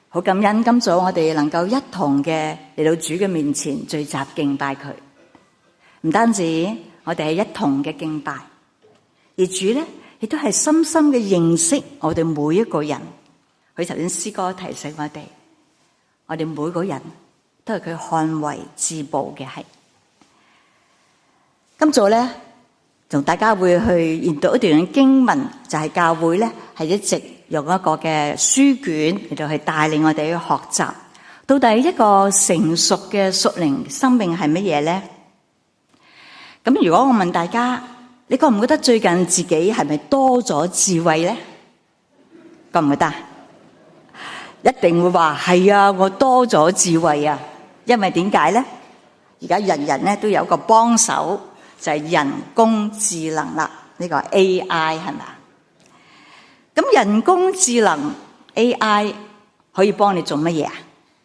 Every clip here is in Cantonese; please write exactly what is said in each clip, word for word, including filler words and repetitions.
好感恩今早我哋能夠一同嘅嚟到主嘅面前聚集敬拜佢。唔單止我哋係一同嘅敬拜，而主咧亦都係深深嘅認識我哋每一個人。佢頭先詩歌提醒我哋，我哋每個人都係佢看為至寶嘅。係今早咧，同大家會去研讀一段經文，就係、是、教會咧係一直用一個嘅書卷嚟到去帶領我哋去學習，到底一個成熟嘅屬靈生命係乜嘢咧？咁如果我問大家，你覺唔覺得最近自己係咪多咗智慧咧？覺唔覺得？一定會話係啊，我多咗智慧啊！因為點解咧？而家人人咧都有個幫手，就係人工智能啦。呢個 A I 係咪？咁人工智能 A I 可以幫你做乜嘢啊？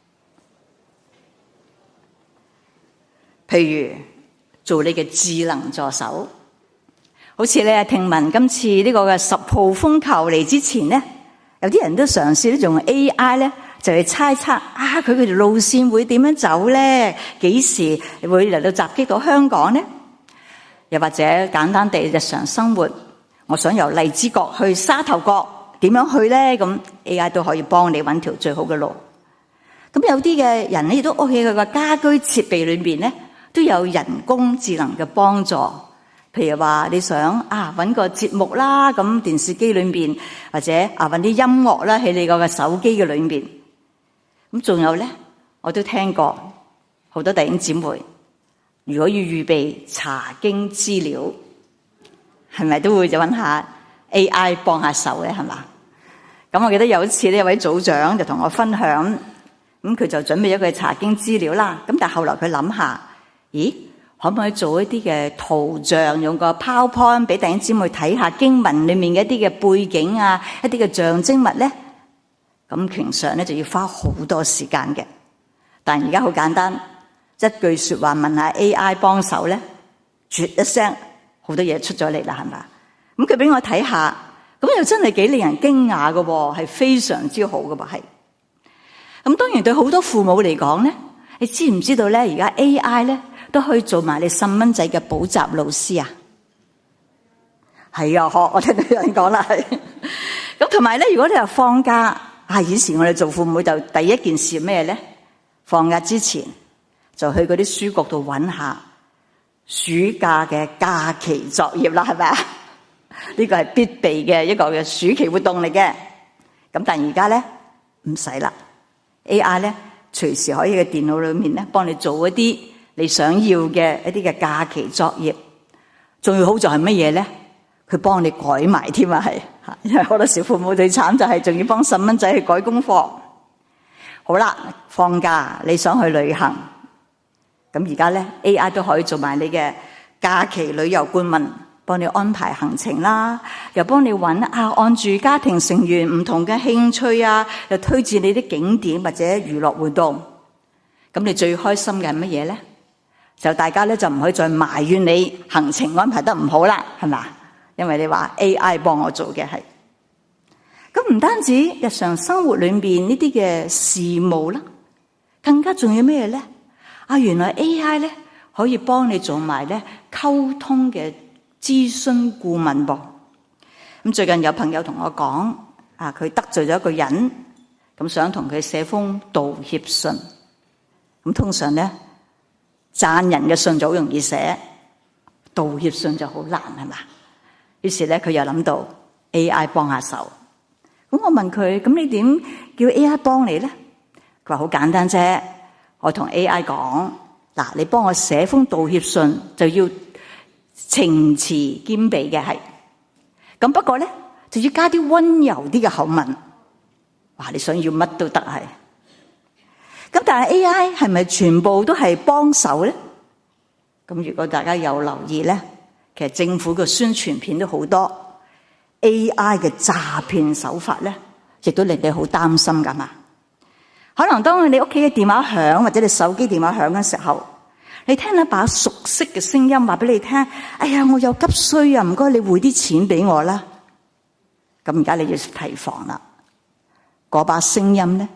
譬如做你嘅智能助手，好似咧聽聞今次呢個嘅十號風球嚟之前咧，有啲人都嘗試咧用 A I 咧，就去猜測啊，佢佢條路線會點樣走咧？幾時會嚟到襲擊到香港咧？又或者簡單地日常生活，我想由荔枝角去沙頭角，點樣去咧？咁 A I 都可以幫你揾條最好嘅路。咁有啲嘅人咧，亦都屋企佢個家居設備裏邊咧，都有人工智能嘅幫助。譬如話你想啊揾個節目啦，咁電視機裏邊或者啊揾啲音樂啦喺你個手機嘅裏邊。咁仲有咧，我都聽過好多弟兄姊妹，如果要預備查經資料，係咪都會就揾下 A I 幫下手咧？係嘛？咁我記得有一次呢，有位組長就同我分享，咁佢就準備咗佢查經資料啦。咁但係後來佢諗下，咦？可唔可以做一啲嘅圖像，用個 PowerPoint 俾弟兄姊妹睇下經文裏面嘅一啲嘅背景啊，一啲嘅象徵物咧？咁平常咧就要花好多時間嘅。但而家好簡單，一句說話問下 A I 幫手咧，啜一聲好多嘢出咗嚟啦，係嘛？咁佢俾我睇下，咁又真係幾令人驚訝嘅，係非常之好嘅噃，係。咁當然對好多父母嚟講咧，你知唔知道咧？而家 A I 咧都可以做埋你細蚊仔嘅補習老師啊！係啊，學我聽到有人講啦，係。咁同埋咧，如果你話放假啊，以前我哋做父母就第一件事咩咧？放假之前就去嗰啲書局度揾下暑假嘅假期作業啦，係咪啊？呢個係必備嘅一個嘅暑期活動嚟嘅。咁但而家咧唔使啦 ，A I 咧隨時可以喺電腦裏面咧幫你做一啲你想要嘅一啲嘅假期作業。最好就係乜嘢咧？佢幫你改埋添啊，係，因為好多小父母最慘就係仲要幫細蚊仔去改功課。好啦，放假你想去旅行，咁而家咧 A I 都可以做埋你嘅假期旅遊顧問，幫你安排行程啦，又幫你揾啊按住家庭成員唔同嘅興趣啊，又推薦你啲景點或者娛樂活動。咁你最開心嘅係乜嘢咧？就大家咧就唔可以再埋怨你行程安排得唔好啦，係嘛？因為你話 A I 幫我做嘅係。咁唔單止日常生活裏邊呢啲嘅事務啦，更加重要咩咧？啊，原來 A I 咧可以幫你做埋咧溝通嘅諮詢顧問噃。咁最近有朋友同我講，啊，佢得罪咗一個人，咁想同佢寫封道歉信。咁通常咧讚人嘅信就好容易寫，道歉信就好難，係嘛？於是咧佢又諗到 A I 幫下手。咁我問佢，咁你點叫 A I 幫你咧？佢話好簡單啫，我同 A I 講，嗱，你幫我寫封道歉信就要情詞兼備嘅，係。咁不過咧就要加啲溫柔啲嘅口吻。哇，你想要乜都得係。咁但係 A I 係咪全部都係幫手咧？咁如果大家有留意咧，其實政府嘅宣傳片都好多。A I 嘅詐騙手法咧，亦都令你好擔心噶嘛。可能當你屋企嘅電話響或者你手機電話響嘅時候，你聽一把熟悉嘅聲音話俾你聽，哎呀，我有急需啊，唔該你匯啲錢俾我啦。咁而家你要提防啦，嗰把聲音咧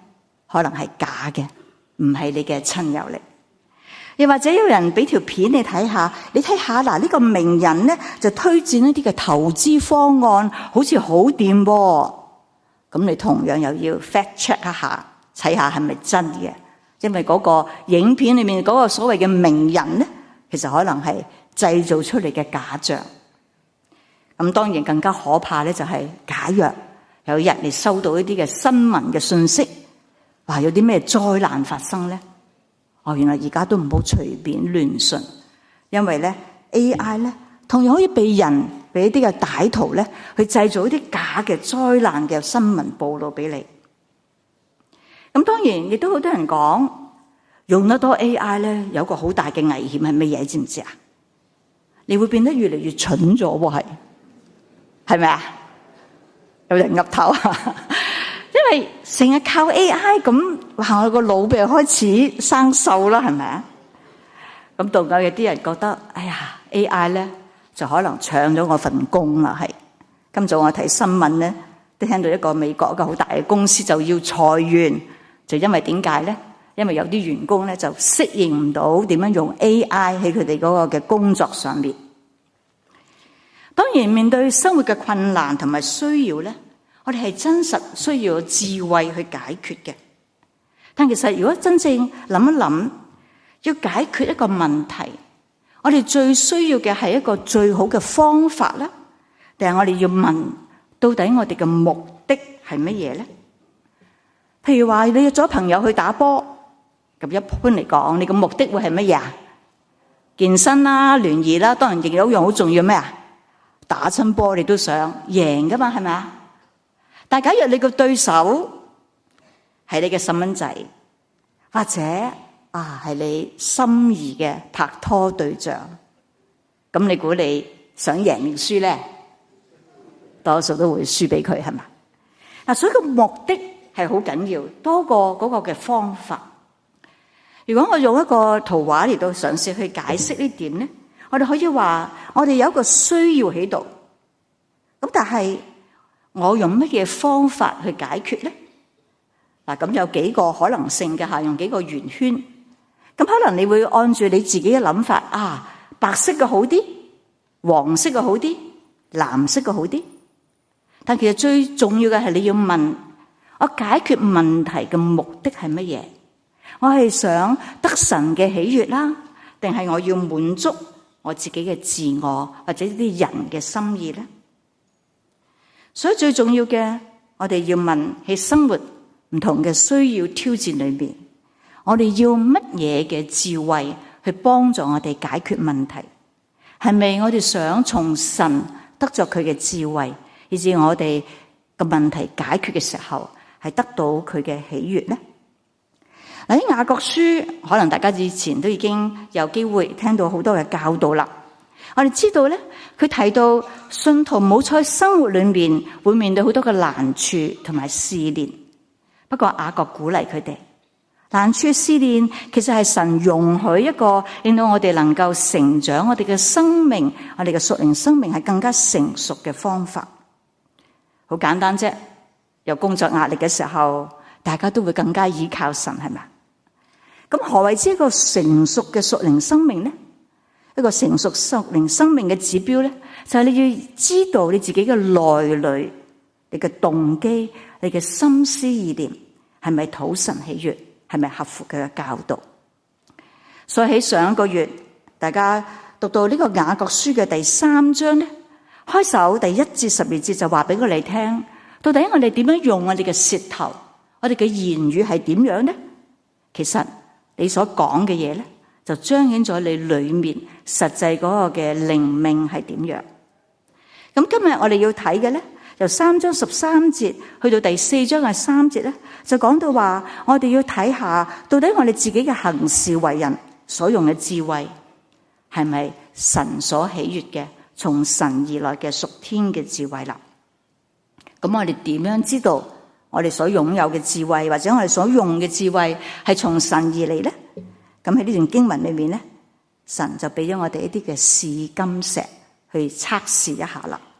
可能係假嘅，唔係你嘅親友嚟。又或者有人俾條片你睇下，你睇下嗱，呢個名人咧就推薦一啲嘅投資方案，好似好掂噃。咁你同樣又要 fact check 一下，睇下係咪真嘅。因為嗰個影片裏面嗰個所謂嘅名人咧，其實可能係製造出嚟嘅假象。咁當然更加可怕咧，就係假若有日你收到一啲嘅新聞嘅信息，話有啲咩災難發生咧，哦，原來而家都唔好隨便亂信，因為咧 A I 咧同樣可以被人俾一啲嘅歹徒咧去製造一啲假嘅災難嘅新聞報道俾你。咁當然亦都好多人講，用得多 A I 咧有個好大嘅危險係乜嘢？知唔知啊？你會變得越嚟越蠢咗喎，係係咪啊？有人岌頭啊！因為成日靠 A I 咁，哇！我個腦俾人開始生鏽啦，係咪啊？咁到有啲人覺得，哎呀 A I 咧就可能搶咗我份工啦，係。今早我睇新聞咧，都聽到一個美國一個好大嘅公司就要裁員。就因為點解咧？因為有啲員工咧就適應唔到點樣用 A I 喺佢哋嗰個嘅工作上面。當然面對生活嘅困難同埋需要咧，我哋係真實需要智慧去解決嘅。但其實如果真正諗一諗，要解決一個問題，我哋最需要嘅係一個最好嘅方法啦，定係我哋要問到底我哋嘅目的係乜嘢咧？譬如話你約咗朋友去打波，咁一般嚟講，你個目的會係乜嘢啊？健身啦、聯誼啦，當然亦有一樣好重要咩啊？打親波你都想贏噶嘛，係咪啊？但假如你個對手係你嘅細蚊仔，或者啊係你心儀嘅拍拖對象，咁你估你想贏定輸咧？多數都會輸俾佢，係嘛？嗱，所以個目的係好緊要，多過嗰個嘅方法。如果我用一個圖畫嚟到嘗試去解釋呢點咧，我哋可以話我哋有一個需要喺度，咁但係我用乜嘢方法去解決咧？嗱，咁有幾個可能性嘅吓，用幾個圓圈，咁可能你會按住你自己嘅諗法啊，白色嘅好啲，黃色嘅好啲，藍色嘅好啲。但其實最重要嘅係你要問，我解決問題嘅目的係乜嘢？我係想得神嘅喜悅啦，定係我要滿足我自己嘅自我或者啲人嘅心意咧？所以最重要嘅，我哋要問喺生活唔同嘅需要挑戰裏面，我哋要乜嘢嘅智慧去幫助我哋解決問題？係咪我哋想從神得着佢嘅智慧，以至我哋嘅問題解決嘅時候係得到佢嘅喜悅咧？喺雅各書，可能大家以前都已經有機會聽到好多嘅教導啦。我哋知道咧，佢提到信徒冇在生活裏面會面對好多嘅難處同埋試煉。不過雅各鼓勵佢哋，難處試煉其實係神容許一個令到我哋能夠成長，我哋嘅生命，我哋嘅屬靈生命係更加成熟嘅方法。好簡單啫，有工作壓力嘅時候，大家都會更加依靠神，係咪？咁何謂之一個成熟嘅屬靈生命咧？一個成熟屬靈生命嘅指標咧，就係你要知道你自己嘅內裏，你嘅動機，你嘅心思意念係咪討神喜悅，係咪合乎佢嘅教導？所以喺上一個月，大家讀到呢個雅各書嘅第三章咧，開首第一至十二節就話俾我哋聽，到底我哋點樣用我哋嘅舌頭，我哋嘅言語係點樣咧？其實你所講嘅嘢咧，就彰顯咗你裏面實際嗰個嘅靈命係點樣。咁今日我哋要睇嘅咧，由三章十三節去到第四章嘅三節咧，就講到話我哋要睇下，到底我哋自己嘅行事為人所用嘅智慧係咪神所喜悅嘅，從神而來嘅屬天嘅智慧啦。咁我哋點樣知道我哋所擁有嘅智慧，或者我哋所用嘅智慧係從神而嚟咧？咁喺呢段經文裏面咧，神就俾咗我哋一啲嘅試金石去測試一下啦。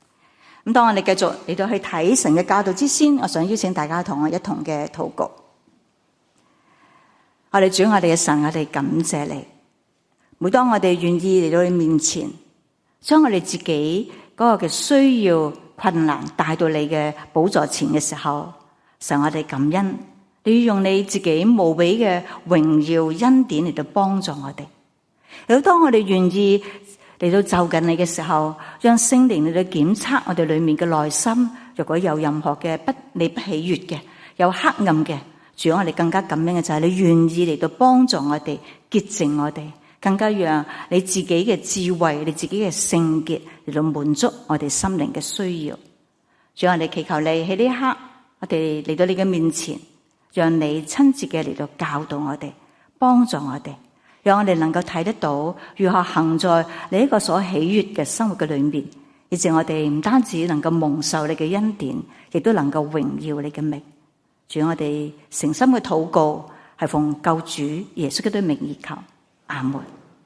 咁當我哋繼續嚟到去睇神嘅教導之先，我想邀請大家同我一同嘅禱告。 我哋主，我哋嘅神，我哋感謝你。每當我哋願意嚟到你面前，將我哋自己嗰個嘅需要困難帶到你嘅寶座前嘅時候，神，我哋感恩，你要用你自己無比嘅榮耀恩典嚟到幫助我哋。有當我哋願意嚟到就近你嘅時候，讓聖靈嚟到檢測我哋裏面嘅內心，若果有任何嘅不你不喜悅嘅，有黑暗嘅，主，我哋更加感恩嘅就係你願意嚟到幫助我哋，潔淨我哋，更加讓你自己嘅智慧，你自己嘅聖潔嚟到滿足我哋心靈嘅需要。主，我哋祈求你喺呢一刻，我哋嚟到你嘅面前，讓你親自嘅嚟到教導我哋，幫助我哋，讓我哋能夠睇得到如何行在你一個所喜悅嘅生活嘅裏面，以致我哋唔單止能夠蒙受你嘅恩典，亦都能夠榮耀你嘅名。主，我哋誠心嘅禱告係奉救主耶穌基督名而求，阿門。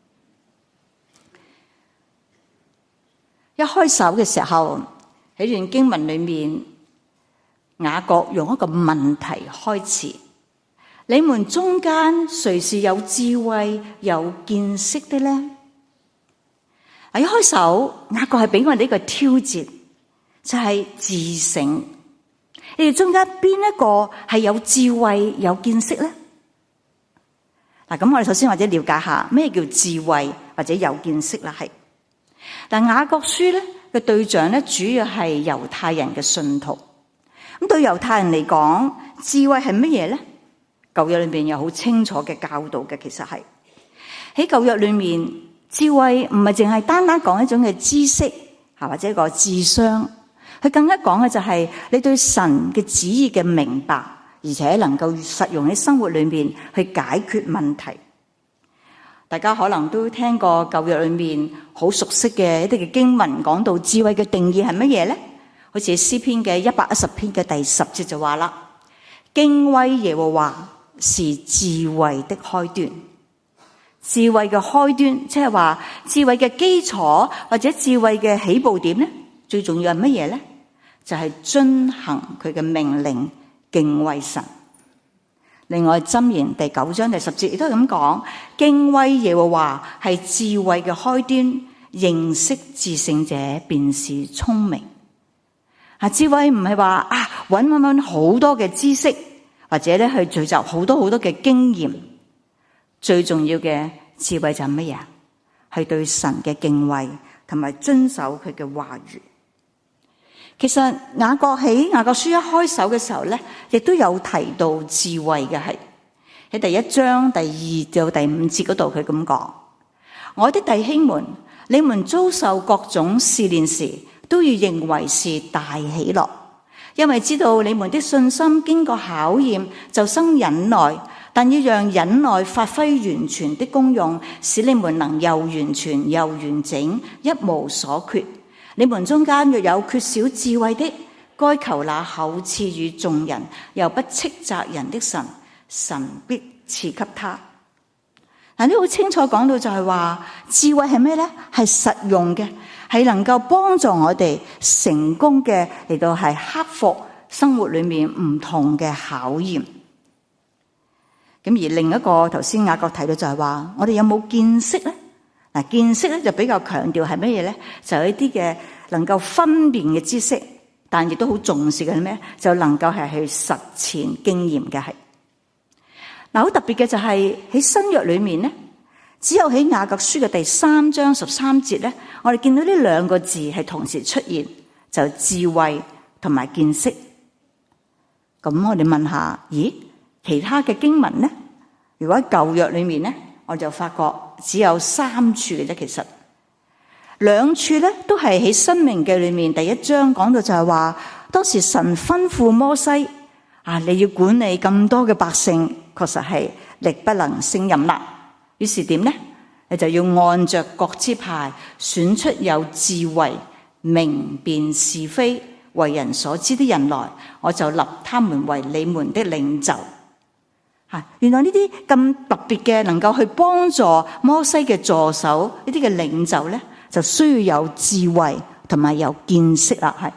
一開首嘅時候喺段經文裏面，雅各用一個問題開始：你們中間誰是有智慧有見識的呢？一開首雅各係俾我哋呢個挑戰，就係自省。你哋中間邊一個係有智慧有見識呢？嗱，咁我哋首先或者了解下咩叫智慧或者有見識啦。係，但雅各書咧嘅對象咧主要係猶太人嘅信徒。咁對猶太人嚟講，智慧係乜嘢咧？舊約裏面有好清楚嘅教導嘅，其實係喺舊約裏面，智慧唔係淨係單單講一種嘅知識吓，或者一個智商。佢更加講嘅就係你對神嘅旨意嘅明白，而且能夠實用喺生活裏面去解決問題。大家可能都聽過舊約裏面好熟悉嘅一啲嘅經文，講到智慧嘅定義係乜嘢咧？好似詩篇嘅一百一十篇嘅第十節就話啦：敬畏耶和華是智慧的開端。智慧嘅開端，即係話智慧嘅基礎或者智慧嘅起步點咧，最重要係乜嘢咧？就係遵行佢嘅命令，敬畏神。另外箴言第九章第十節亦都係咁講：敬畏耶和華係智慧嘅開端，認識至聖者便是聰明。啊，智慧唔係話啊搵搵搵好多嘅知識，或者咧去聚集好多好多嘅經驗。最重要嘅智慧就係乜嘢？係對神嘅敬畏，同埋遵守佢嘅話語。其實雅各喺雅各書一開首嘅時候咧，亦都有提到智慧嘅，係喺第一章第二到第五節嗰度，佢咁講：我的弟兄們，你們遭受各種試煉時，都要認為是大喜樂，因為知道你們的信心經過考驗，就生忍耐。但要讓忍耐發揮完全的功用，使你們能又完全又完整，一無所缺。你們中間若有缺少智慧的，該求那厚賜予眾人又不斥責人的神，神必賜給他。嗱，呢好清楚講到就係話智慧係咩咧？係實用嘅，係能夠幫助我哋成功嘅嚟到係克服生活裏面唔同嘅考驗。咁而另一個頭先雅各提到就係話，我哋有冇見識咧？嗱，見識咧就比較強調係乜嘢咧？就係一啲嘅能夠分辨嘅知識，但亦都好重視嘅係咩？就能夠係去實踐經驗嘅係。嗱，好特別嘅就係喺新約裏面咧，只有喺雅各書嘅第三章十三節咧，我哋見到呢兩個字係同時出現，就智慧同埋見識。咁我哋問下，咦？其他嘅經文咧，如果喺舊約裏面咧，我就發覺只有三處嘅啫。其實兩處咧都係喺申命記裏面第一章講到就係話，當時神吩咐摩西啊，你要管理咁多嘅百姓，確實係力不能勝任啦。於是點咧？你就要按着各支派選出有智慧、明辨是非、為人所知的人來，我就立他們為你們的領袖。原來呢啲咁特別嘅，能夠去幫助摩西嘅助手呢啲嘅領袖咧，就需要有智慧同埋有見識啦。係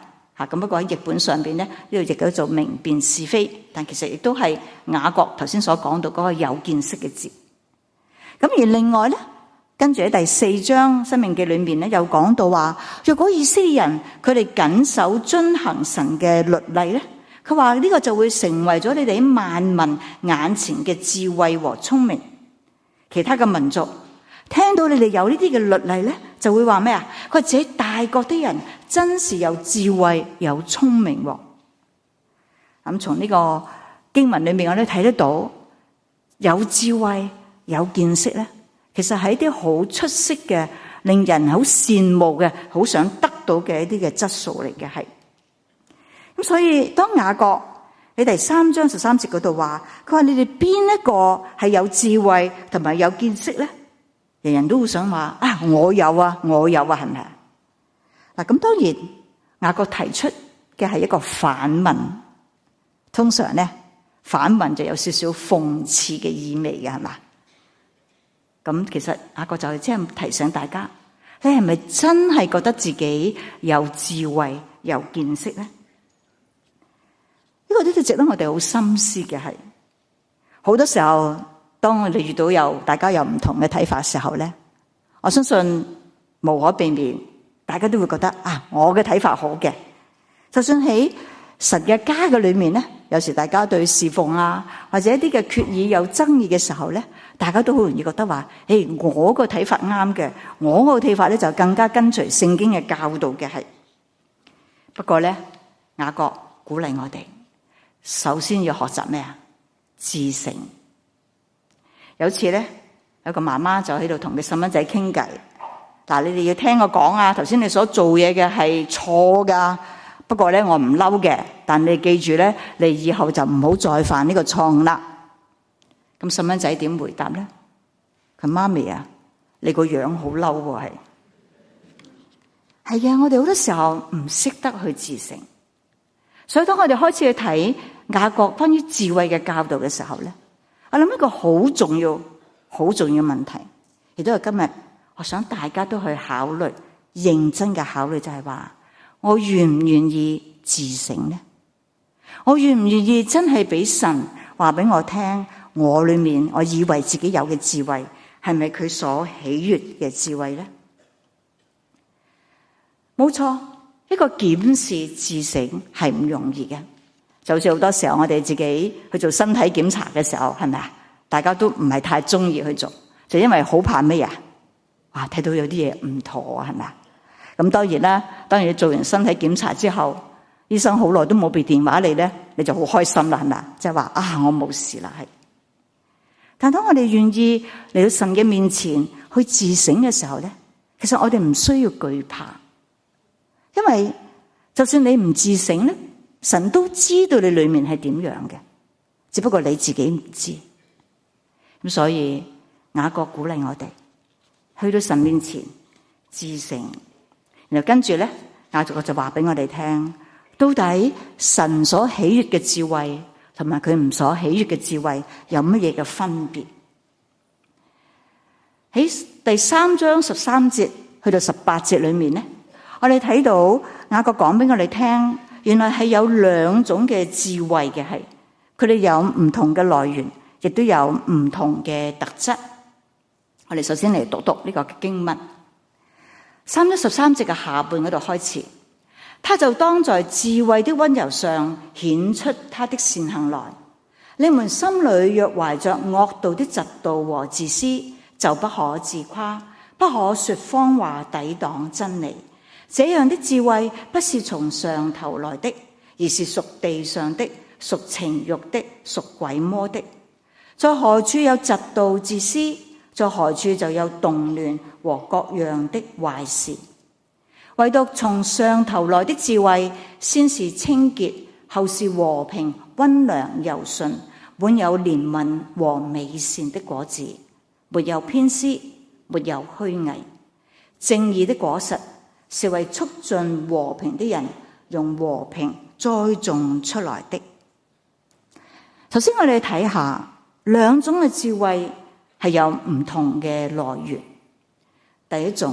嚇。咁不過喺譯本上邊咧，呢度譯叫做明辨是非，但其實亦都係雅各頭先所講到嗰個有見識嘅字。咁而另外咧，跟住喺第四章《申命記》裏面咧，又講到話，若果以色列人佢哋謹守遵行神嘅律例咧，佢話呢個就會成為咗你哋喺萬民眼前嘅智慧和聰明。其他嘅民族聽到你哋有呢啲嘅律例咧，就會話咩啊？佢話自己大國啲人真是有智慧有聰明。咁從呢個經文裏面我哋睇得到，有智慧有見識咧，其實係一啲好出色嘅，令人好羨慕嘅，好想得到嘅一啲嘅質素嚟嘅。係咁，所以當雅各喺第三章十三節嗰度話，佢話你哋邊一個係有智慧同埋有見識咧？人人都會想話啊，我有啊，我有啊，係咪啊？嗱，咁當然雅各提出嘅係一個反問，通常咧反問就有少少諷刺嘅意味嘅，係嘛？咁其實雅各就係即係提醒大家，你係咪真係覺得自己有智慧有見識咧？呢個都值得我哋好深思嘅。係好多時候，當我哋遇到有大家有唔同嘅睇法嘅時候咧，我相信無可避免，大家都會覺得啊，我嘅睇法好嘅。就算喺神嘅家嘅裏面咧，有時大家對侍奉啊或者一啲嘅決議有爭議嘅時候咧，大家都好容易覺得話，誒，我個睇法啱嘅，我個睇法咧就更加跟隨聖經嘅教導嘅。係不過咧，雅各鼓勵我哋，首先要學習咩啊？自省。有次咧，有個媽媽就喺度同佢細蚊仔傾偈。嗱，你哋要聽我講啊，頭先你所做嘢嘅係錯噶。不過咧，我唔嬲嘅，但你記住咧，你以後就唔好再犯呢個錯誤啦。咁細蚊仔點回答咧？佢媽咪啊，你個樣好嬲喎，係係嘅。我哋好多時候唔識得去自省，所以當我哋開始去睇雅各關於智慧嘅教導嘅時候咧，我諗一個好重要、好重要問題，亦都係今日我想大家都去考慮、認真嘅考慮，就係話我願唔願意自省呢？我願唔願意真係俾神話俾我聽，我裏面我以為自己有嘅智慧係咪佢所喜悅嘅智慧呢？冇錯，一個檢視自省係唔容易嘅。就好似好多時候我哋自己去做身體檢查嘅時候，係咪啊？大家都唔係太中意去做，就因為好怕咩啊？哇！睇到有啲嘢唔妥啊，係咪啊？咁當然啦，當然你做完身體檢查之後，醫生好耐都冇俾電話你咧，你就好開心啦，係咪啊？即係話啊，我冇事啦，係。但當我哋願意嚟到神嘅面前去自省嘅時候咧，其實我哋唔需要懼怕，因為就算你唔自省咧，神都知道你裏面係點樣嘅，只不過你自己唔知。咁所以雅各鼓勵我哋去到神面前自省，然後跟住咧，雅各就話俾我哋聽，到底神所喜悅嘅智慧同埋佢唔所喜悅嘅智慧有乜嘢嘅分別？喺第三章十三節去到十八節裏面咧，我哋睇到雅各講俾我哋聽，原來係有兩種嘅智慧嘅，係佢哋有唔同嘅來源，亦都有唔同嘅特質。我哋首先嚟讀讀呢個經文，三章十三節嘅下半嗰度開始，他就當在智慧的溫柔上顯出他的善行來。你們心裏若懷着惡道的嫉妒和自私，就不可自誇，不可說謊話抵擋真理。這樣的智慧不是從上頭來的，而是屬地上的，屬情欲的，屬鬼魔的。在何處有嫉妒自私，在何處就有動亂和各樣的壞事。唯獨從上頭來的智慧，先是清潔，後是和平、溫良、柔順，滿有憐憫和美善的果子，沒有偏私，沒有虛偽。正義的果實是為促進和平的人用和平栽種出來的。首先我哋睇下兩種嘅智慧係有唔同嘅來源。第一種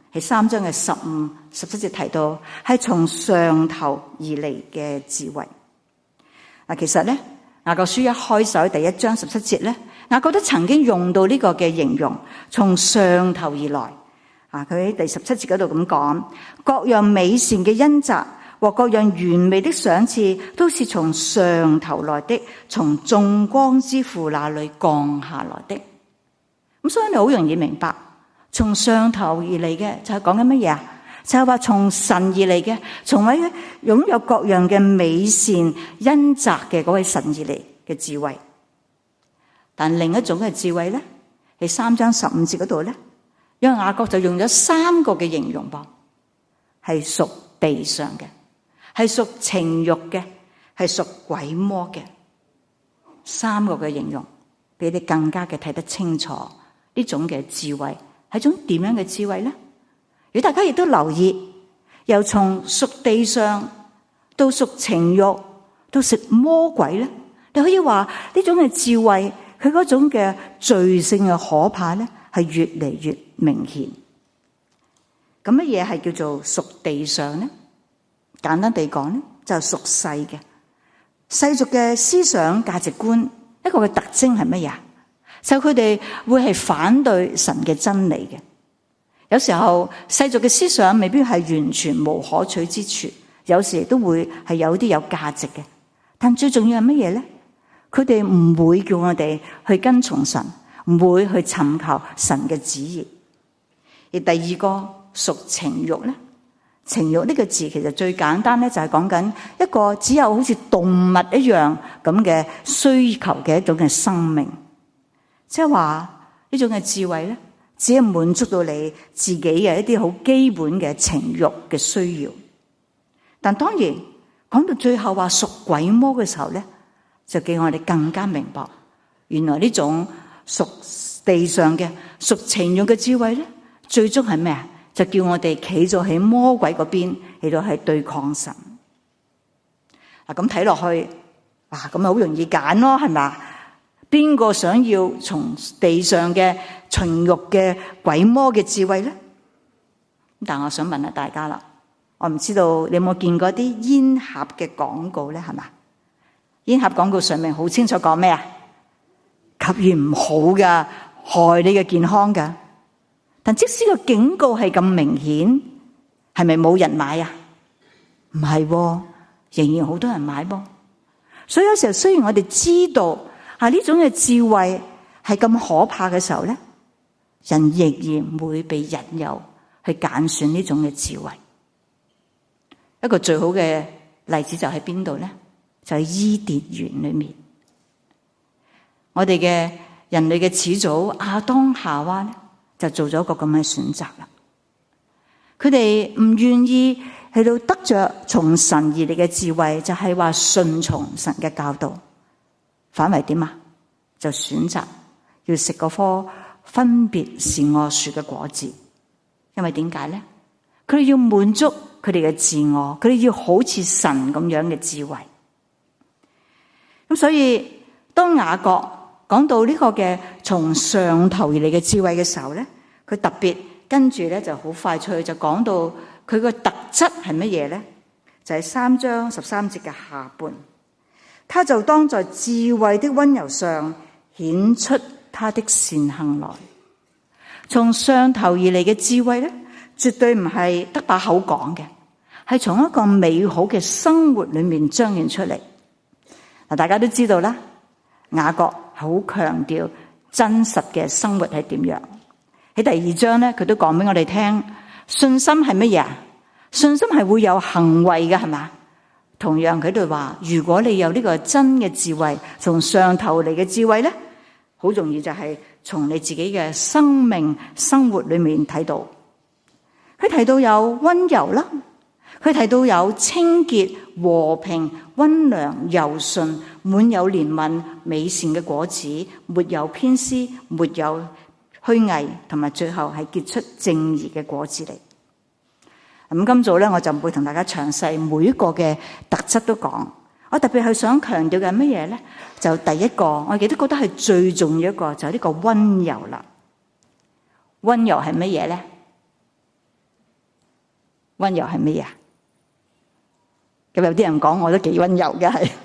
喺三章嘅十五、十七節提到，係從上頭而嚟嘅智慧。嗱，其實咧，雅各書一開首第一章十七節咧，雅各都曾經用到呢個嘅形容，從上頭而來。啊，佢喺第十七節嗰度咁講，各樣美善嘅恩澤和各樣完美的賞賜，都是從上頭來的，從眾光之父那裏降下來的。咁所以你好容易明白，從上頭而嚟嘅就係講緊乜嘢啊？就係話從神而嚟嘅，從位擁有各樣嘅美善恩澤嘅嗰位神而嚟嘅智慧。但另一種嘅智慧咧，喺三章十五節嗰度咧，因為雅各就用咗三個嘅形容噃，係屬地上嘅，係屬情欲嘅，係屬鬼魔嘅，三個嘅形容，俾你更加嘅睇得清楚呢種嘅智慧係種點樣嘅智慧咧？如果大家亦都留意，由從屬地上到屬情欲到屬魔鬼咧，你可以話呢種嘅智慧，佢嗰種嘅罪性嘅可怕咧，係越嚟越明顯。咁乜嘢係叫做屬地上咧？簡單地講咧，就係屬世嘅世俗嘅思想價值觀，一個嘅特徵係乜嘢？就佢哋會係反對神嘅真理嘅。有時候世俗嘅思想未必係完全無可取之處，有時都會係有啲有價值嘅。但最重要係乜嘢咧？佢哋唔會叫我哋去跟從神，唔會去尋求神嘅旨意。而第二個屬情欲咧，情欲呢個字其實最簡單咧，就係講緊一個只有好似動物一樣咁嘅需求嘅一種嘅生命。即係話呢種嘅智慧咧，只係滿足到你自己嘅一啲好基本嘅情欲嘅需要。但當然講到最後話屬鬼魔嘅時候咧，就叫我哋更加明白，原來呢種屬地上嘅屬情欲嘅智慧咧，最終係咩啊？就叫我哋企咗喺魔鬼嗰邊，嚟到係對抗神。嗱，咁睇落去，哇，咁好容易揀咯，係咪？邊個想要從地上嘅情欲嘅鬼魔嘅智慧咧？但我想問下大家啦，我唔知道你有冇見過啲煙盒嘅廣告咧？係嘛？煙盒廣告上面好清楚講咩啊？吸煙唔好噶，害你嘅健康噶。但即使個警告係咁明顯，係咪冇人買啊？唔係喎，仍然好多人買噃。所以有時候雖然我哋知道啊，呢種嘅智慧係咁可怕嘅時候咧，人仍然會被引誘去揀選呢種嘅智慧。一個最好嘅例子就喺邊度咧？就係伊甸園裏面，我哋嘅人類嘅始祖亞當夏娃咧，就做咗一個咁嘅選擇啦。佢哋唔願意去到得着從神而嚟嘅智慧，就係話順從神嘅教導，反為點啊？就選擇要食嗰棵分別善惡樹嘅果子。因為點解咧？佢哋要滿足佢哋嘅自我，佢哋要好似神咁樣嘅智慧。咁所以當雅各講到呢個嘅從上頭而嚟嘅智慧嘅時候咧，佢特別跟住咧就好快脆就講到佢個特質係乜嘢咧？就係三章十三節嘅下半，他就當在智慧的溫柔上顯出他的善行來。從上頭而嚟嘅智慧咧，絕對唔係得把口講嘅，係從一個美好嘅生活裏面彰顯出嚟。嗱，大家都知道啦，雅各好強調真實嘅生活係點樣。喺第二章咧，佢都講俾我哋聽，信心係乜嘢？信心係會有行為嘅，係嘛？同樣佢哋話，如果你有呢個真嘅智慧，從上頭嚟嘅智慧咧，好容易就係從你自己嘅生命生活裏面睇到。佢提到有溫柔啦，佢提到有清潔、和平、溫良、柔順、滿有憐憫、美善嘅果子，沒有偏私，沒有虛偽，同埋最後係結出正義嘅果子嚟。咁今早咧，我就唔會同大家詳細每一個嘅特質都講。我特別係想強調嘅乜嘢咧？就第一個，我亦都覺得係最重要一個，就係呢個溫柔啦。溫柔係乜嘢咧？ 溫柔係咩啊？咁有啲人講我都幾溫柔嘅，係。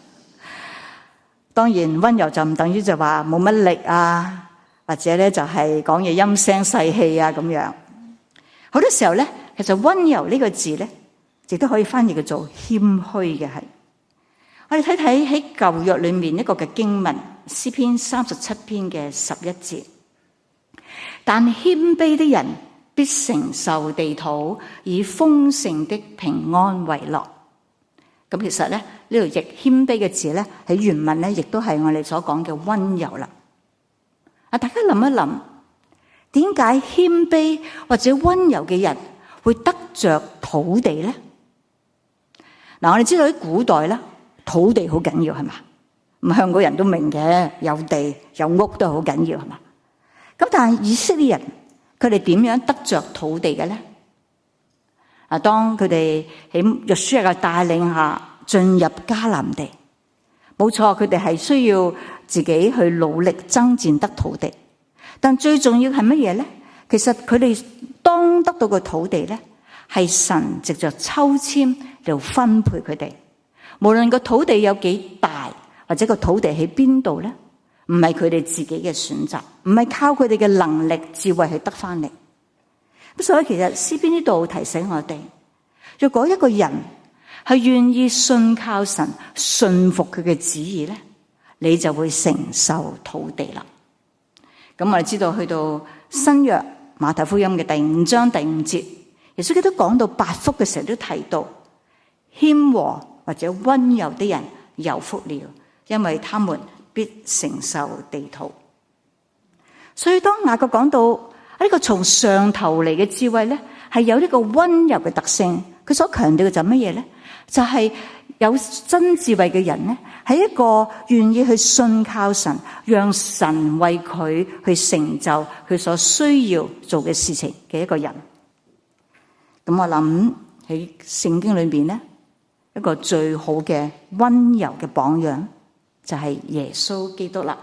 當然溫柔就唔等於就話冇乜力啊，或者咧就係講嘢陰聲細氣啊咁樣。好多時候咧，其實溫柔呢個字咧，亦都可以翻譯叫做謙虛嘅係。我哋睇睇喺舊約裏面一個嘅經文，詩篇三十七篇嘅十一節。但謙卑的人必承受地土，以豐盛的平安為樂。咁其實咧呢度譯謙卑嘅字咧喺原文咧亦都係我哋所講嘅溫柔啦。啊，大家諗一諗，點解謙卑或者溫柔嘅人會得着土地咧？嗱，我哋知道喺古代咧，土地好緊要係嘛？咁香港人都明嘅，有地有屋都好緊要係嘛？咁但係以色列人佢哋點樣得着土地嘅咧？啊，當佢哋喺約書亞嘅帶領下進入迦南地，冇錯，佢哋係需要自己去努力爭戰得土地。但最重要係乜嘢咧？其實佢哋當得到個土地咧，係神藉着抽籤嚟分配佢哋。無論個土地有幾大，或者個土地喺邊度咧，唔係佢哋自己嘅選擇，唔係靠佢哋嘅能力智慧去得翻嚟。咁所以其實詩篇呢度提醒我哋，若果一個人係願意信靠神，信服佢嘅旨意咧，你就會承受土地啦。咁我哋知道去到新約馬太福音嘅第五章第五節，耶穌基督講到八福嘅時候都提到，謙和或者溫柔的人有福了，因為他們必承受地土。所以當雅各講到呢個從上頭嚟嘅智慧咧，係有呢個溫柔嘅特性。佢所強調嘅就係乜嘢咧？就係、是、有真智慧嘅人咧，係一個願意去信靠神，讓神為佢去成就佢所需要做嘅事情嘅一個人。咁我諗喺聖經裏邊咧，一個最好嘅溫柔嘅榜樣就係耶穌基督啦。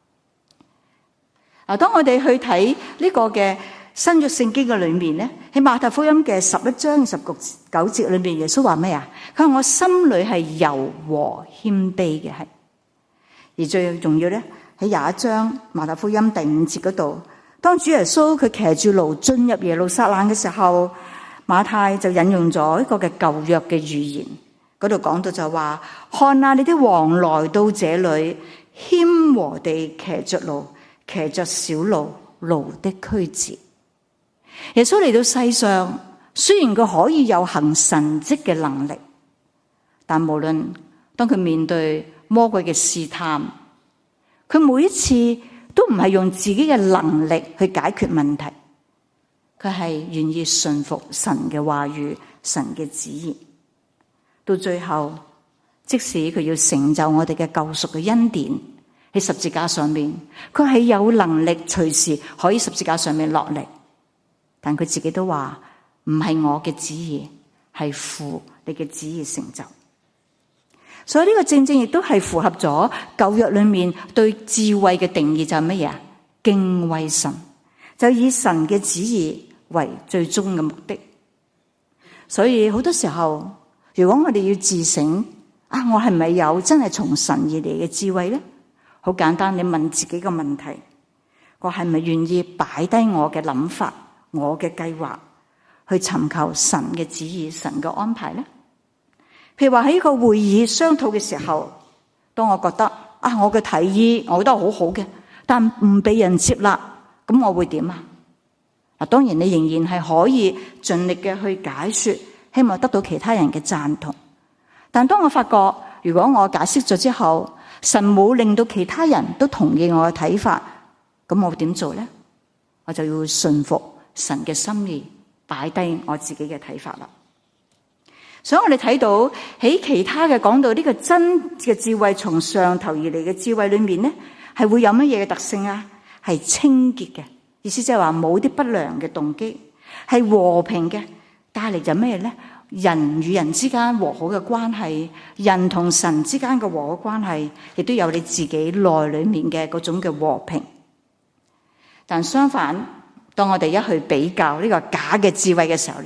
嗱，當我哋去睇呢個嘅新約聖經嘅裏面咧，喺馬太福音嘅十一章二十九節裏面，耶穌話咩啊？佢話我心裏係柔和謙卑嘅，係。而最重要咧，喺廿一章馬太福音第五節嗰度，當主耶穌佢騎住驢進入耶路撒冷嘅時候，馬太就引用咗一個嘅舊約嘅預言，嗰度講到就話：看啊，你的王來到這裏，謙和地騎着驢，騎着小驢，驢的駒子。耶穌嚟到世上，雖然佢可以有行神蹟嘅能力，但無論當佢面對魔鬼嘅試探，佢每一次都唔係用自己嘅能力去解決問題，佢係願意順服神嘅話語、神嘅旨意。到最後，即使佢要成就我哋嘅救贖嘅恩典，喺十字架上面，佢係有能力隨時可以十字架上面落嚟。但佢自己都話唔係我嘅旨意，係父你嘅旨意成就。所以呢個正正亦都係符合咗舊約裏面對智慧嘅定義，就係乜嘢？敬畏神，就以神嘅旨意為最終嘅目的。所以好多時候，如果我哋要自省啊，我係咪有真係從神而嚟嘅智慧咧？好簡單，你問自己個問題：我係咪願意擺低我嘅諗法、我嘅計劃，去尋求神嘅旨意、神嘅安排咧？譬如話喺一個會議商討嘅時候，當我覺得啊，我嘅提議我覺得好好嘅，但唔被人接納，咁我會點啊？嗱，當然你仍然係可以盡力嘅去解說，希望得到其他人嘅贊同。但當我發覺，如果我解釋咗之後，神冇令到其他人都同意我嘅睇法，咁我會點做咧？我就要順服神嘅心意，擺低我自己嘅睇法啦。所以我哋睇到喺其他嘅講到呢個真嘅智慧從上頭而嚟嘅智慧裏面咧，係會有乜嘢嘅特性啊？係清潔嘅，意思即係話冇啲不良嘅動機，係和平嘅，帶嚟就咩咧？人與人之間和好嘅關係，人同神之間嘅和好關係，亦都有你自己內裏面嘅嗰種嘅和平。但相反，當我哋一去比較呢個假嘅智慧嘅時候咧，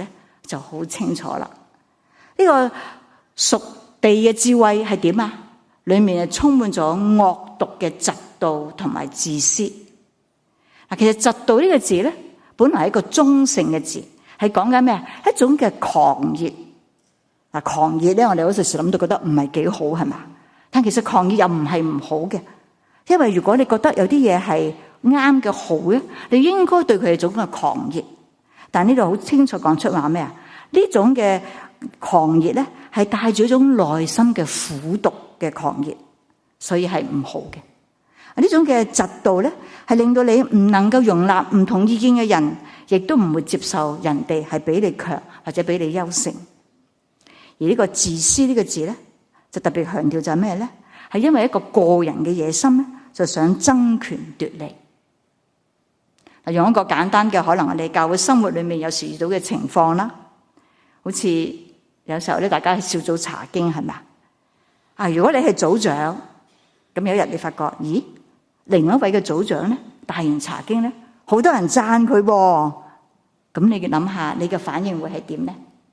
就好清楚啦。呢個屬地嘅智慧係點啊？裏面係充滿咗惡毒嘅嫉妒同埋自私。嗱，其實嫉妒呢個字咧，本來係一個中性嘅字，係講緊咩啊？一種嘅狂熱。嗱，狂熱咧，我哋好時時諗到覺得唔係幾好，係嘛？但其實狂熱又唔係唔好嘅，因為如果你覺得有啲嘢係啱嘅好咧，你應該對佢係一種嘅狂熱。但呢度好清楚講出話咩啊？呢種嘅狂熱咧，係帶住一種內心嘅苦毒嘅狂熱，所以係唔好嘅。呢種嘅嫉妒咧，係令到你唔能夠容納唔同意見嘅人，亦都唔會接受人哋係比你強或者比你優勝。而呢個自私呢個字咧，就特別強調就係咩咧？係因為一個個人嘅野心咧，就想爭權奪利。用一個簡單嘅，可能我哋教會生活裏面有時遇到嘅情況啦，好似有時候咧，大家係小組查經係咪啊？如果你係組長，咁有一日你發覺，咦，另外一位嘅組長咧，帶完查經咧，好多人讚佢喎，咁你嘅諗下，你嘅反應會係點咧？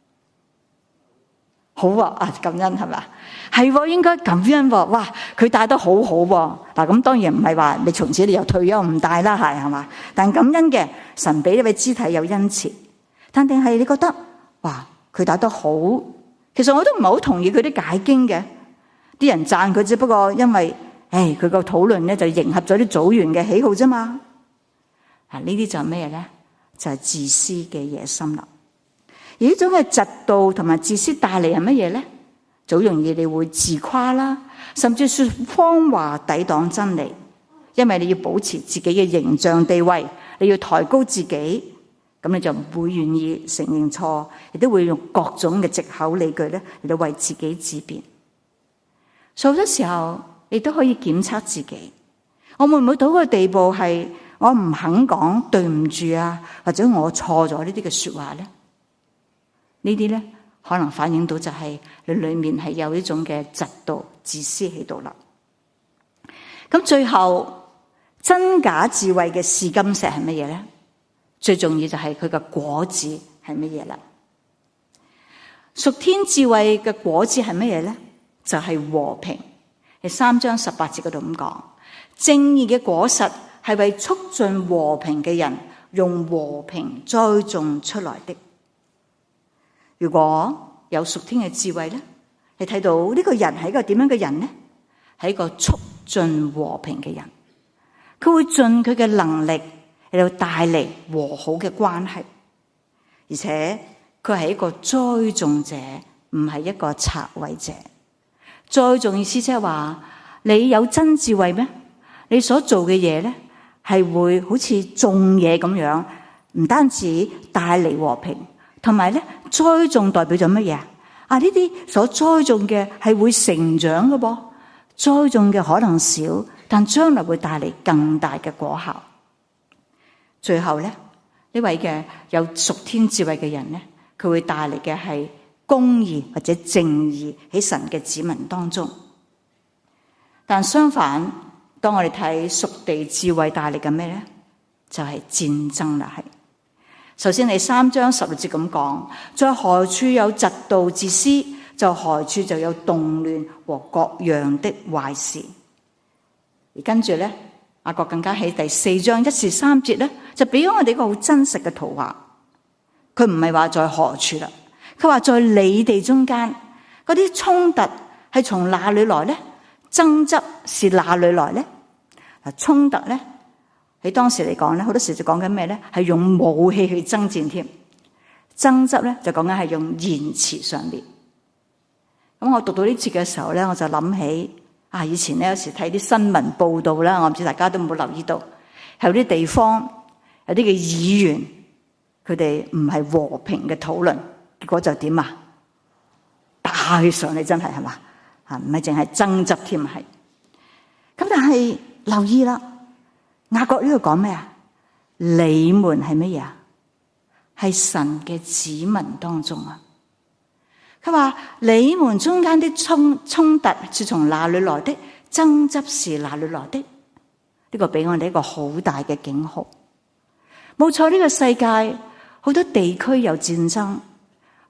好啊，啊感恩係嘛？係應該感恩喎，哇！佢帶得好好喎。嗱，咁當然唔係話你從此你又退休唔帶啦，係係嘛？但感恩嘅神俾呢位肢體有恩賜，但定係你覺得哇，佢帶得好？其實我都唔係好同意佢啲解經嘅，啲人讚佢只不過因為誒佢個討論咧就迎合咗啲組員嘅喜好啫嘛。啊，呢啲就係咩咧？就係自私嘅野心啦。而呢種嘅嫉妒同埋自私帶嚟係乜嘢咧？就好容易你會自誇啦，甚至說謊話抵擋真理，因為你要保持自己嘅形象地位，你要抬高自己，咁你就唔會願意承認錯，亦都會用各種嘅藉口理據咧嚟到為自己自辯。所以好多時候你都可以檢測自己，我會唔會到個地步係我唔肯講對唔住啊，或者我錯咗呢啲嘅說話咧？呢啲咧可能反映到就係你裏面係有一種嘅嫉妒、自私喺度啦。咁最後真假智慧嘅試金石係乜嘢咧？最重要就係佢嘅果子係乜嘢啦？屬天智慧嘅果子係乜嘢咧？就係、是、和平。喺三章十八節嗰度咁講，正義嘅果實係為促進和平嘅人用和平栽種出來的。如果有屬天嘅智慧咧，你睇到呢個人係一個點樣嘅人咧？係一個促進和平嘅人，佢會盡佢嘅能力嚟到帶嚟和好嘅關係，而且佢係一個栽種者，唔係一個拆毀者。栽種意思即係話，你有真智慧咩？你所做嘅嘢咧，係會好似種嘢咁樣，唔單止帶嚟和平，同埋咧栽種代表咗乜嘢啊？呢啲所栽種嘅係會成長嘅噃，栽種嘅可能少，但將來會帶嚟更大嘅果效。最後咧，呢位嘅有屬天智慧嘅人咧，佢會帶嚟嘅係公義或者正義喺神嘅子民當中。但相反，當我哋睇屬地智慧帶嚟嘅咩咧，就係戰爭啦。係首先你三章十六節咁講，在何處有嫉妒自私，就何處就有動亂和各樣的壞事。而跟住咧，雅各更加喺第四章一至三節咧，就俾咗我哋一個好真實嘅圖畫。佢唔係話在何處啦，佢話在你哋中間嗰啲衝突係從哪裏來咧？爭執是哪裏來咧？嗱，衝突咧喺當時嚟講咧，好多時就講緊咩咧？係用武器去爭戰添。爭執咧就講緊係用言辭上面。咁我讀到呢節嘅時候咧，我就諗起啊，以前咧有時睇啲新聞報道啦，我唔知大家都冇留意到，有啲地方有啲嘅議員，佢哋唔係和平嘅討論，結果就點啊？打起上嚟，真係係嘛？啊，唔係淨係爭執添，係。咁但係留意啦，雅各呢度講咩啊？你們係乜嘢啊？係神嘅子民當中啊。佢話你們中間的衝衝突是從哪裏來的？爭執是哪裏來的？呢個俾我哋一個好大嘅警號。冇錯，呢個世界好多地區有戰爭，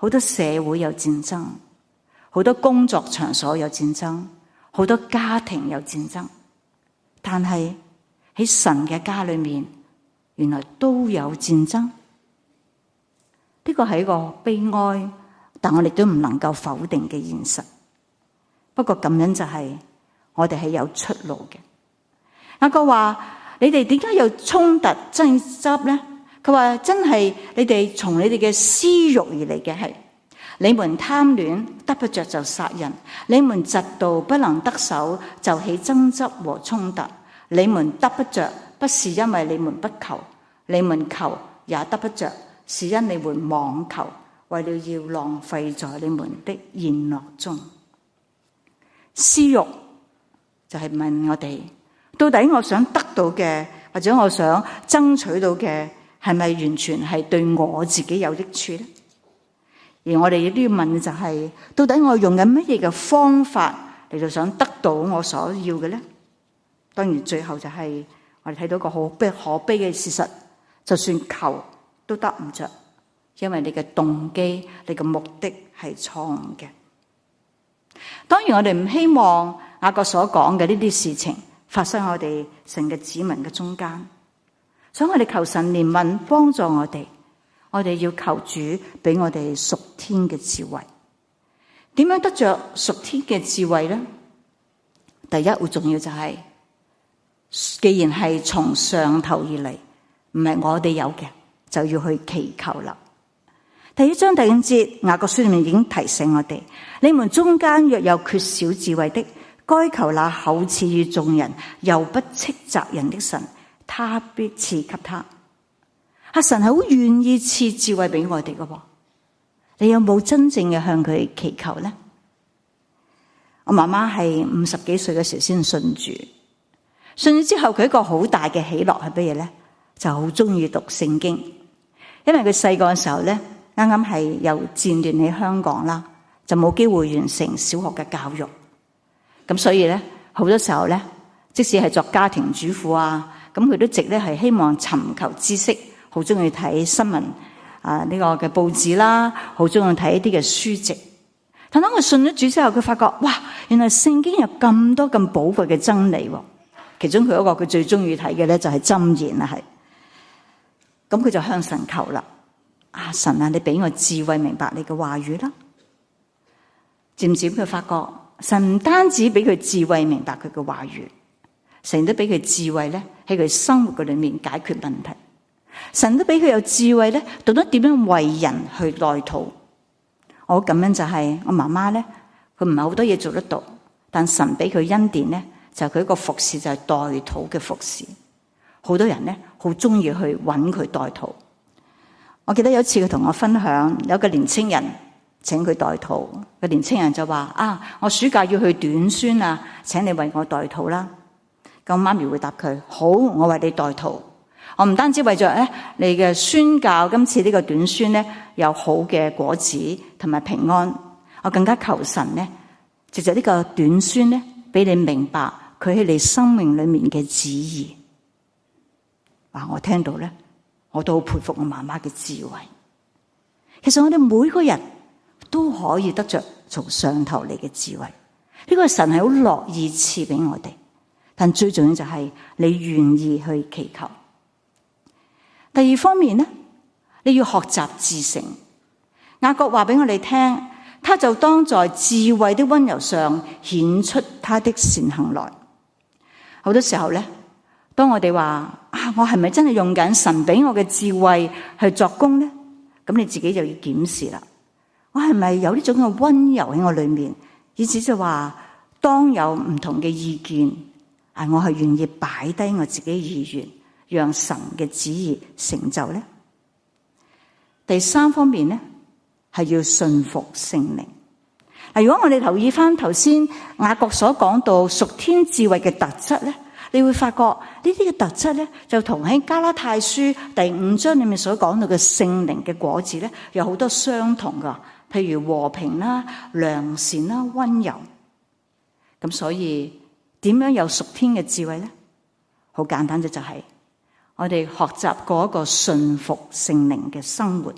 好多社會有戰爭，好多工作場所有戰爭，好多家庭有戰爭。但係喺神嘅家裏面，原來都有戰爭。呢個係一個悲哀，但我哋都唔能夠否定嘅現實。不過感恩就係我哋係有出路嘅。雅各話：你哋點解有衝突爭執呢？佢話真係你哋從你哋嘅私欲而嚟嘅，係你們貪戀得不着就殺人，你們嫉妒不能得手就起爭執和衝突。你們得不着不是因為你們不求，你們求也得不着，是因你們妄求，為了要浪費在你們的宴樂中。私欲就係問我哋，到底我想得到嘅，或者我想爭取到嘅，係咪完全係對我自己有益處呢？而我哋亦都要問嘅就係，到底我用緊乜嘢嘅方法嚟到想得到我所要嘅呢？當然最後就係我哋睇到個好悲可悲嘅事實，就算求都得唔着，因為你嘅動機、你嘅目的係錯誤嘅。當然我哋唔希望雅各所講嘅呢啲事情發生喺我哋神嘅子民嘅中間，所以我哋求神憐憫幫助我哋，我哋要求主俾我哋屬天嘅智慧。點樣得着屬天嘅智慧呢？第一好重要就係、是，既然係從上頭而嚟，唔係我哋有嘅，就要去祈求啦。第一章第五節，雅各書裏面已經提醒我哋：你們中間若有缺少智慧的，該求那厚賜予眾人又不斥責人的神，他必賜給他。阿神係好願意賜智慧俾我哋嘅，你有冇真正嘅向佢祈求呢？我媽媽係五十幾歲嘅時候先信主，信咗之後佢一個好大嘅喜樂係乜嘢咧？就好中意讀聖經，因為佢細個嘅時候咧，啱啱係有戰亂喺香港啦，就冇機會完成小學嘅教育，咁所以咧好多時候咧，即使係作家庭主婦啊，咁佢都直咧係希望尋求知識，好中意睇新聞啊，呢個嘅報紙啦，好中意睇一啲嘅書籍。但當佢信咗主之後，佢發覺哇，原來聖經有咁多咁寶貴嘅真理。其中佢一個佢最中意睇嘅咧就係箴言啦，係。咁佢就向神求啦，啊神啊，你俾我智慧明白你嘅話語啦。漸漸佢發覺神唔單止俾佢智慧明白佢嘅話語，神都俾佢智慧咧喺佢生活嘅裏面解決問題。神都俾佢有智慧咧，懂得點樣為人去代禱。我好感恩就係我媽媽咧，佢唔係好多嘢做得到，但神俾佢恩典咧，就係佢一個服侍就係代禱嘅服侍。好多人咧好中意去揾佢代禱。我記得有一次佢同我分享，有個年青人請佢代禱，個年青人就話：啊，我暑假要去短宣啊，請你為我代禱啦。咁媽咪會答佢：好，我為你代禱。我唔單止為咗咧你嘅宣教，今次呢個短宣咧有好嘅果子同埋平安，我更加求神咧，藉着呢個短宣咧，俾你明白佢喺你生命裏面嘅旨意。哇！我聽到咧，我都好佩服我媽媽嘅智慧。其實我哋每個人都可以得着從上頭嚟嘅智慧，呢個神係好樂意賜俾我哋，但最重要就係你願意去祈求。第二方面咧，你要學習至誠。雅各話俾我哋聽，他就當在智慧的溫柔上顯出他的善行來。好多時候咧，當我哋話啊，我係咪真係用緊神俾我嘅智慧去作工咧？咁你自己就要檢視啦。我係咪有呢種嘅溫柔喺我裏面，以至就話當有唔同嘅意見，啊，我係願意擺低我自己意願，讓神嘅旨意成就咧。第三方面咧，係要順服聖靈。嗱，如果我哋留意翻頭先雅各所講到屬天智慧嘅特質咧，你會發覺呢啲嘅特質咧，就同喺加拉太書第五章裏面所講到嘅聖靈嘅果子咧，有好多相同噶。譬如和平啦、良善啦、溫柔。咁所以點樣有屬天嘅智慧咧？好簡單啫，就係我哋學習過一個順服聖靈嘅生活，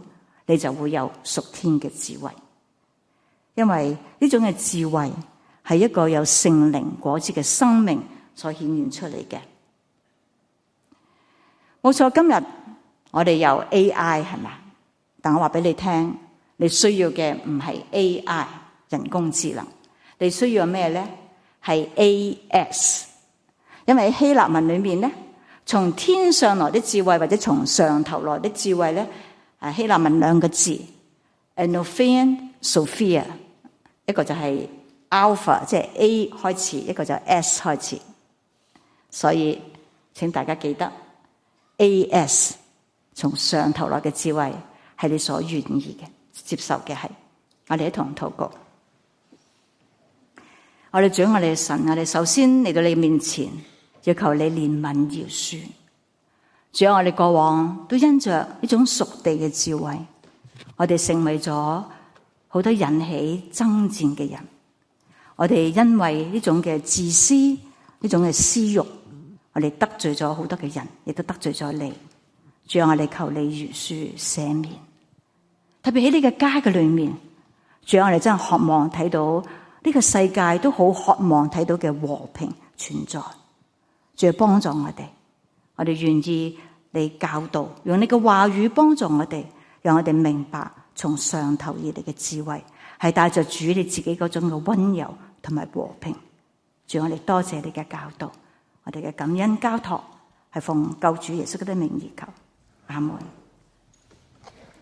你就會有屬天嘅智慧。因為呢種嘅智慧係一個有聖靈果子嘅生命所顯現出嚟嘅。冇錯，今日我哋有 A I 係咪？但我話俾你聽，你需要嘅唔係 A I 人工智能，你需要咩咧？係 A S。因為喺希臘文裏面咧，從天上來的智慧或者從上頭來的智慧咧，啊希臘文兩個字 Anophean Sophia， 一個就係 Alpha 即係 A 開始，一個就係 S 開始。所以請大家記得 A S 從上頭來嘅智慧係你所願意嘅接受嘅。係我哋一同禱告。我哋主我哋嘅神，我哋首先嚟到你面前，要求你憐憫饒恕。主啊，我哋過往都因着呢種屬地嘅智慧，我哋成為咗好多引起爭戰嘅人。我哋因為呢種嘅自私，呢種嘅私欲，我哋得罪咗好多嘅人，亦都得罪咗你。主啊，我哋求你饒恕赦免。特別喺呢個家嘅裏面，主啊，我哋真係渴望睇到呢個世界都好渴望睇到嘅和平存在。主啊，幫助我哋，我哋願意你教導，用你嘅話語幫助我哋，讓我哋明白從上頭而嚟嘅智慧係帶着主你自己嗰種嘅溫柔同埋和平。主，我哋多謝你嘅教導，我哋嘅感恩交託係奉救主耶穌基督的名而求，阿門。